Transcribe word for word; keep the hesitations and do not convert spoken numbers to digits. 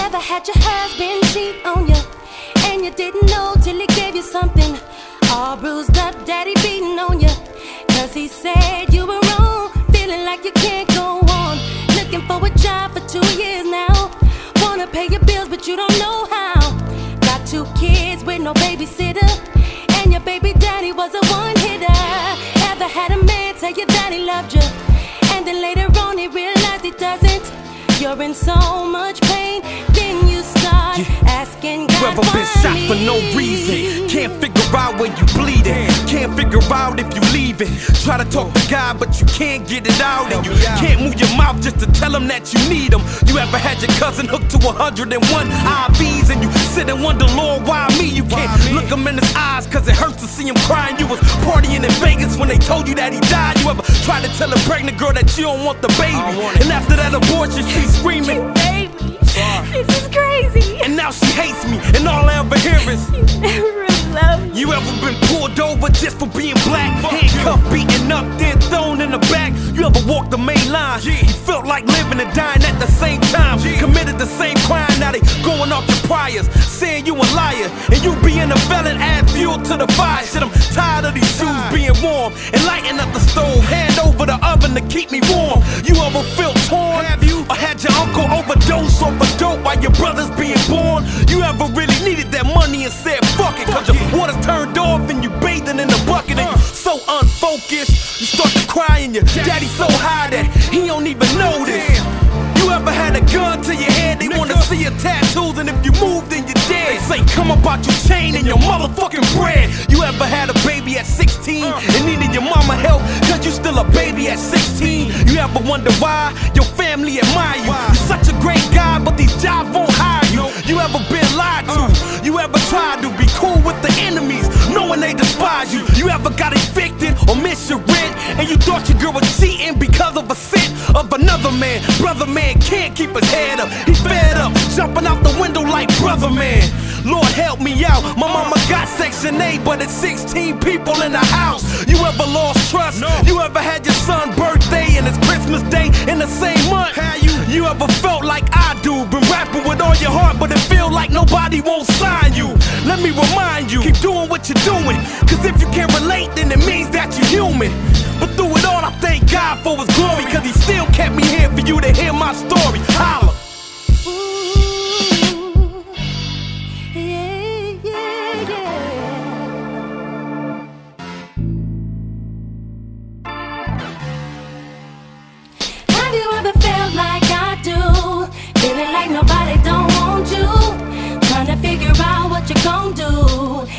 Ever had your husband cheat on you, and you didn't know till he gave you something all bruised up, daddy beating on you, cause he said you were wrong, feeling like you can't go on, looking for a job for two years now, wanna pay your bills but you don't know how, got two kids with no babysitter, and your baby daddy was a one-hitter. Ever had a man tell you that he loved you, and then later on he realized he doesn't? You're in so much pain, then you start yeah. asking God, you ever been shot for no reason? Can't figure out where you bleeding, can't figure out if you leaving. Try to talk to God but you can't get it out, and you can't move your mouth just to tell him that you need him. You ever had your cousin hooked to one hundred and one I Vs, and you sit and wonder, Lord, why me? You can't look him in his eyes cause it hurts to see him crying. You was partying in Vegas when they told you that he died. You ever tried to tell a pregnant girl that you don't want the baby, and after that abortion she's screaming, you baby, this is crazy, and now she hates me, and all I ever hear is you never really loved me. You ever been pulled over just for being black, handcuffed, beaten up, then thrown in the back? You ever walked the main line? You felt like living and dying at the same time, committed the same crime, now they going off your priors, saying you a liar, and you being a felon, add fuel to the fire. Shit, I'm tired of these shoes being warm, and lighting up the stove, hand over the oven to keep me warm. You ever felt torn? Have you? Or had your uncle overdose off a dope while your brother's being born? You ever really needed that money and said fuck it, cause your water's turned off and you bathing in the bucket, and you so unfocused, you start to cry and your daddy's so high that he don't even notice. You ever had a gun to your head, they wanna see your tattoos, and if you move then you're dead. They say come up out your chain and your motherfucking bread. You ever had a baby at sixteen and needed your mama help cause you still a baby at sixteen? You ever wonder why your family admire you? You're such a great guy but these jobs won't hire you. You ever been lied to? You ever tried to be cool with the enemies knowing they despise you? You ever got evicted or missed your rent and you thought your girl was cheating because of a scent of another man? Brother man can't keep his head up, he fed up, jumping out the window like brother man. Lord help me out, my mama got section eight but it's sixteen people in the house. You ever lost trust? No. You ever had your son's birthday and it's Christmas day in the same month? How you? You ever felt like I do, been rapping with all your heart but it feel like nobody won't sign you? Let me remind you, keep doing what you're doing, cause if you can't relate then it means that you're human. But through it all I thank God for his glory, cause he still kept me here for you to hear my story. Holla. Ooh, yeah, yeah, yeah. Have you ever felt like I do, feeling like nobody don't want you, trying to figure out what you're gonna do,